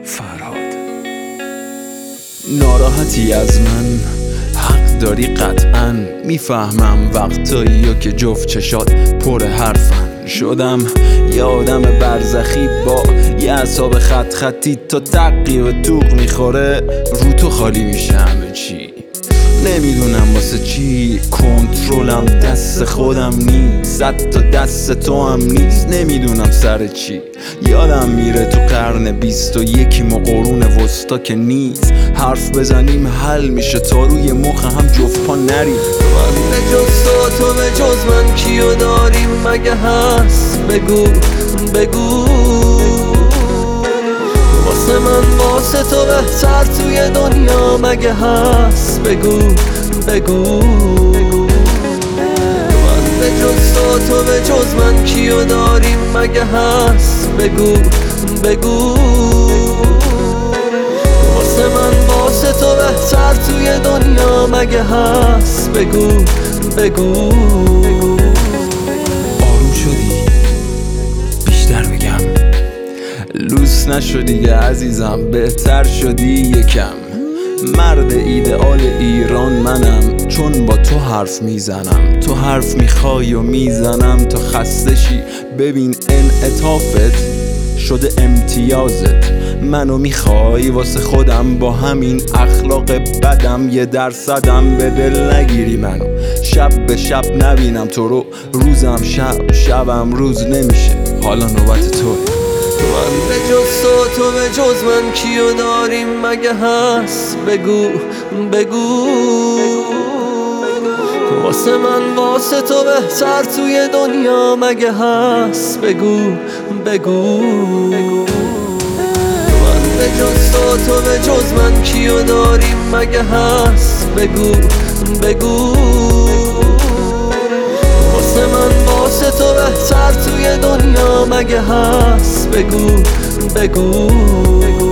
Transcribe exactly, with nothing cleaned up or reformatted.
فرهاد. ناراحتی از من، حق داری قطعاً، میفهمم وقتایی که جفت چشات پر حرفن. شدم یه آدم برزخی با یه اعصاب خط خطی، تا دقی و توق میخوره رو تو خالی میشه همه چی. نمیدونم واسه چی کنترلم دست خودم نیست، حتی دست تو هم نیست. نمیدونم سر چی یادم میره تو قرن بیست و یکیم و قرون وسطا که نیست. حرف بزنیم حل میشه تا روی مخ هم جفت پا نریم. من به جز تو تو به جز من کیو داریم مگه هست؟ بگو بگو واسه من واسه تو بهتر توی دنیا مگه هست؟ بگو بگو من به جز تو تو به جز من کیو داریم مگه هست؟ بگو بگو واسه من واسه تو بهتر توی دنیا مگه هست؟ بگو بگو آروم شدی؟ بیشتر بگم لوس نشو دیگه عزیزم، بهتر شدی یکم. مرد ایدئال ایران منم، چون با تو حرف میزنم. تو حرف میخوای و میزنم تا خسته شی. ببین انعطافت شده امتیازت. منو میخوای واسه خودم، با همین اخلاق بدم یه درصدم به دل نگیری. منو شب به شب نبینم تو رو، روزم شب شبم روز نمیشه. حالا نوبت توه. من به جز تو تو به جز من کیو داریم مگه هست؟ بگو بگو واسه من واسه تو بهتر توی دنیا مگه هست؟ بگو بگو من به جز تو تو به جز من کیو داریم مگه هست؟ بگو بگو واسه من واسه تو بهتر توی دنیا مگه هست؟ بگو بگو